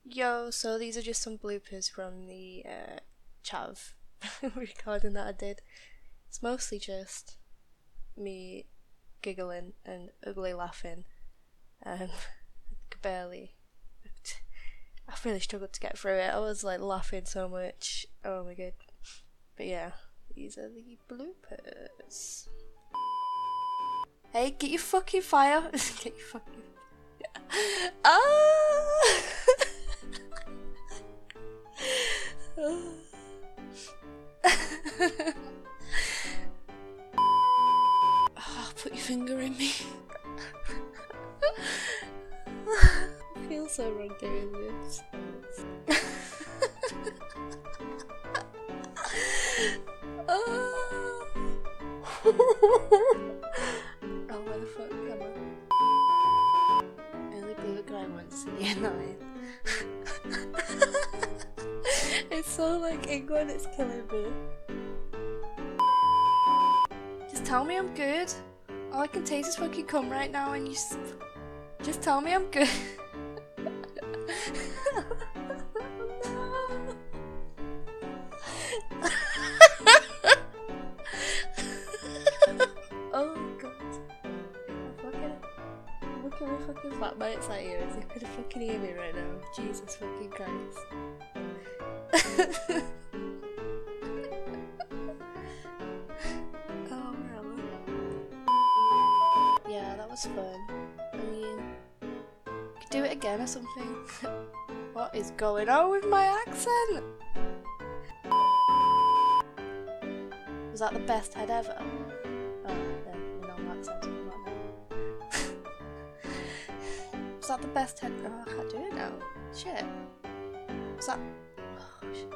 Yo, so these are just some bloopers from the chav recording that I did. It's mostly just me giggling and ugly laughing. I could barely. I really struggled to get through it. I was like laughing so much. Oh my god. But yeah, these are the bloopers. Hey, get your fucking fire. Get your fucking. Ah! Oh, put your finger in me. I feel so wrong doing this. Oh, where the fuck am I? Only blew a guy once a year 9. It's so like England, it's killing me. Just tell me I'm good. All I can taste is fucking cum right now, and you just tell me I'm good. Oh god. Look at my fucking fat mates out here as you could fucking hear me right now. Jesus fucking Christ. Oh, where am I? Yeah, that was fun. I mean, could do it again or something. What is going on with my accent? Was that the best head ever? Oh, then we know what accent's what now. Was that the best head? Oh, I can't do it now. Shit. Was that? Oh shit.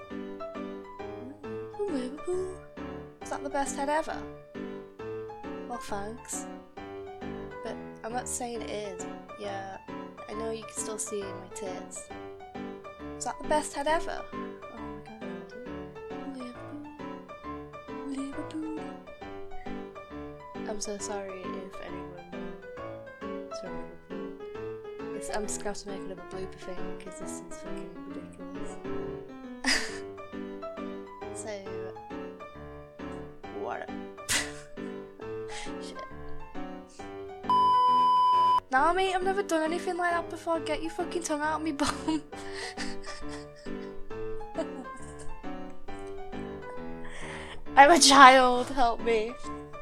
Was that the best head ever? Well, thanks. But I'm not saying it is. Yeah, I know you can still see my tits. Was that the best head ever? Oh my god, I can't do it. Liverpool. I'm so sorry if anyone is from Liverpool. I'm just going to make another blooper thing because this is fucking ridiculous. So, what up? Shit. Nah, mate, I've never done anything like that before. Get your fucking tongue out of me bum. I'm a child, help me.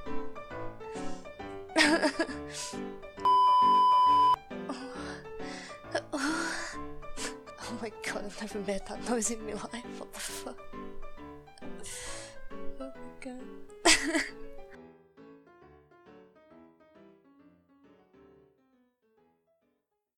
Oh my god, I've never made that noise in my life. What the fuck? Oh my god.